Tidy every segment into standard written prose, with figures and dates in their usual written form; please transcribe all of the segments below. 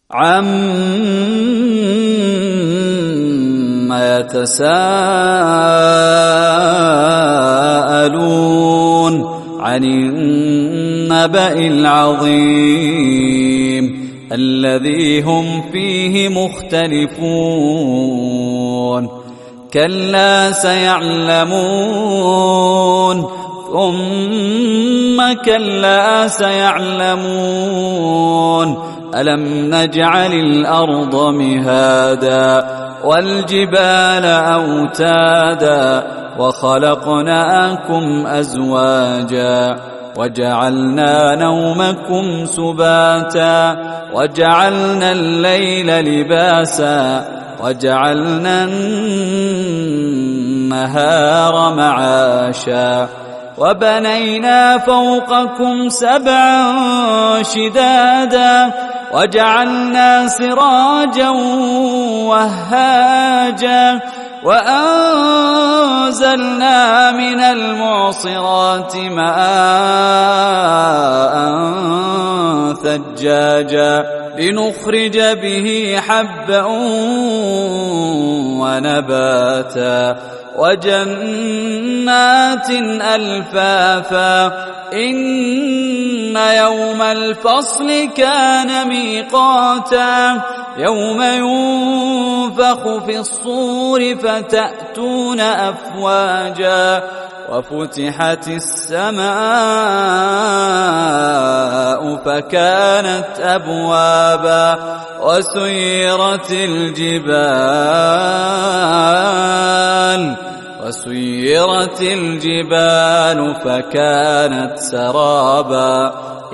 عَمَّ يَتَسَاءَلُونَ عَنِ النَّبَإِ الْعَظِيمِ الَّذِي هُمْ فِيهِ مُخْتَلِفُونَ كَلَّا سَيَعْلَمُونَ ثُمَّ كَلَّا سَيَعْلَمُونَ أَلَمْ نَجْعَلِ الْأَرْضَ مِهَادًا وَالْجِبَالَ أَوْتَادًا وَخَلَقْنَاكُمْ أَزْوَاجًا وَجَعَلْنَا نَوْمَكُمْ سُبَاتًا وَجَعَلْنَا اللَّيْلَ لِبَاسًا وَجَعَلْنَا النَّهَارَ مَعَاشًا وَبَنَيْنَا فَوْقَكُمْ سَبْعًا شِدَادًا وَجَعَلْنَا سِرَاجًا وَهَّاجًا وَأَنزَلْنَا مِنَ الْمُعْصِرَاتِ مَاءً ثَجَّاجًا لِنُخْرِجَ بِهِ حَبًّا وَنَبَاتًا وَجَنَّاتٍ أَلْفَافًا إِنَّ يَوْمَ الْفَصْلِ كَانَ مِيقَاتًا يَوْمَ يُنفَخُ فِي الصُّورِ فَتَأْتُونَ أَفْوَاجًا وَفُتِحَتِ السَّمَاءُ فَكَانَتْ أَبْوَابًا وَسُيِّرَتِ الْجِبَالُ فَكَانَتْ سَرَابًا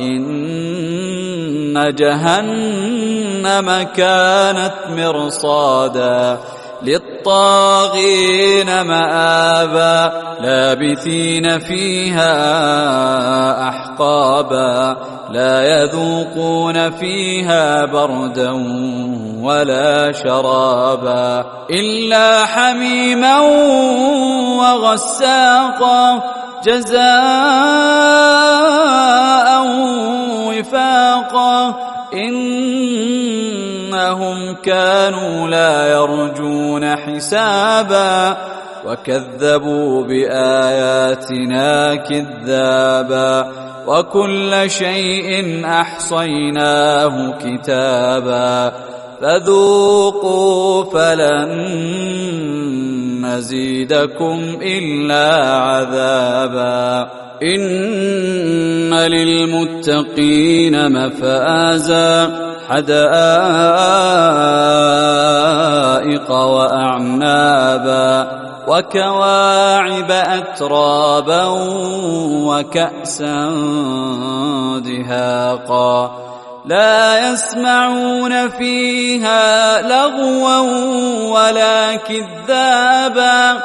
إِنَّ جَهَنَّمَ كَانَتْ مِرْصَادًا لِلطَّاغِينَ مَآبًا لَابِثِينَ فِيهَا أَحْقَابًا لَا يَذُوقُونَ فِيهَا بَرْدًا وَلَا شَرَابًا إِلَّا حَمِيمًا وَغَسَّاقًا جَزَاءً وِفَاقًا إِنَّهُمْ كَانُوا لَا يَرْجُونَ حِسَابًا وَكَذَّبُوا بِآيَاتِنَا كِذَّابًا وَكُلَّ شَيْءٍ أَحْصَيْنَاهُ كِتَابًا فَذُوقُوا فَلَن نَّزِيدَكُمْ إِلَّا عَذَابًا إِنَّ لِلْمُتَّقِينَ مَفَازًا حَدَائِقَ وَأَعْنَابًا وَكَوَاعِبَ أَتْرَابًا وَكَأْسًا دِهَاقًا لَا يَسْمَعُونَ فِيهَا لَغْوًا وَلَا كِذَّابًا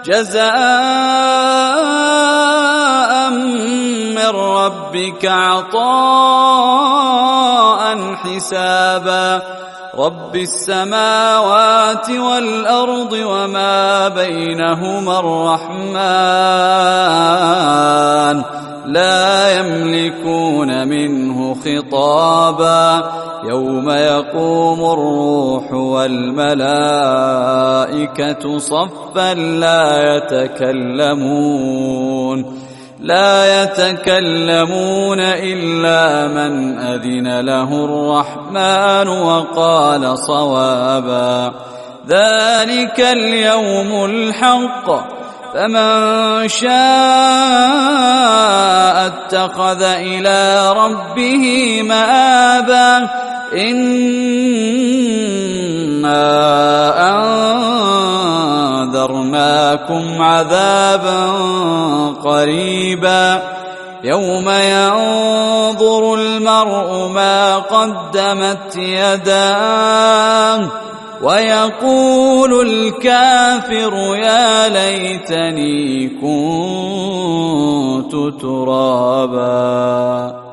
جَزَاءً مِّن رَّبِّكَ عَطَاءً حِسَابًا رَبِّ السَّمَاوَاتِ وَالْأَرْضِ وَمَا بَيْنَهُمَا الرَّحْمَٰنُ لَا يَمْلِكُونَ مِنْهُ خِطَابًا يَوْمَ يَقُومُ الرُّوحُ وَالْمَلَائِكَةُ صَفًّا لا يتكلمون إلا من أذن له الرحمن وقال صوابا ذلك اليوم الحق فمن شاء اتخذ إلى ربه مآبا إنا أنذرناكم عذابا قريبا يوم ينظر المرء ما قدمت يداه ويقول الكافر يا ليتني كنت ترابا